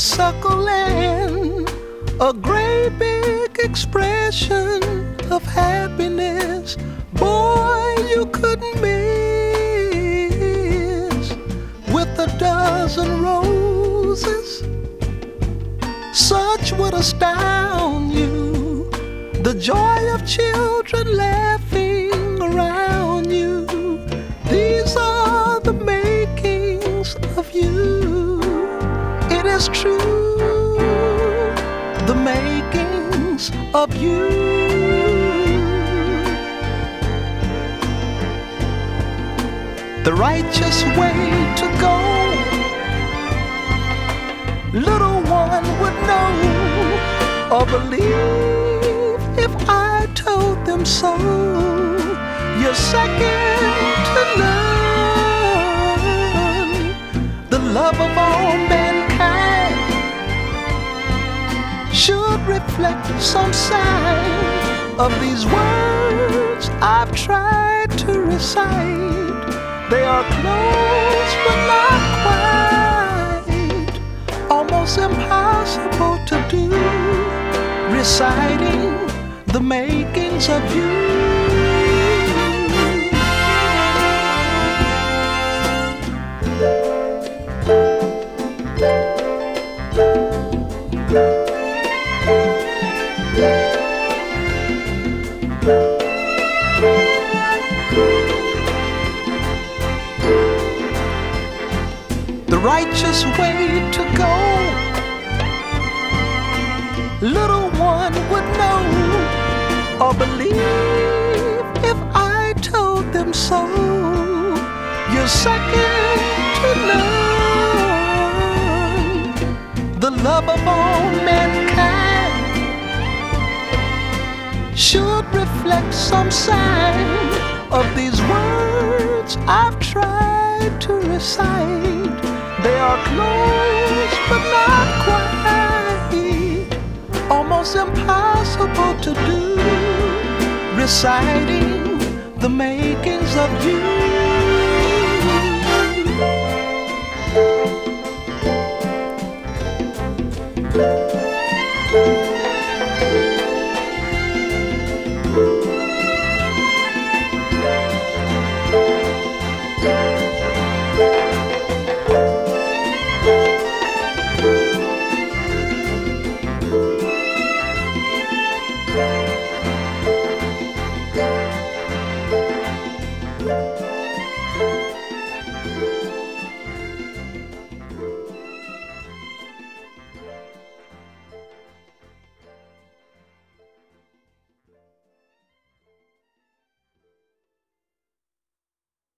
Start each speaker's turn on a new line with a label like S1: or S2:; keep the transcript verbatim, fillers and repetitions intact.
S1: suckling, a great big expression of happiness. Boy, you couldn't miss. With a dozen roses, such would astound you. The joy of children laughing around you. These are the makings of you. It is true, the makings of you. The righteous way to go, little one would know or believe if I told them so. You're second to none, the love of all mankind should reflect some sign of these words I've tried to recite. They are close but not quite, almost impossible to do, reciting the makings of you. The righteous way to go, little one would know or believe if I told them so. You're second to none, the love of all mankind should reflect some sign of these words I've tried to recite. They are close but not quite, almost impossible to do, reciting the makings of you.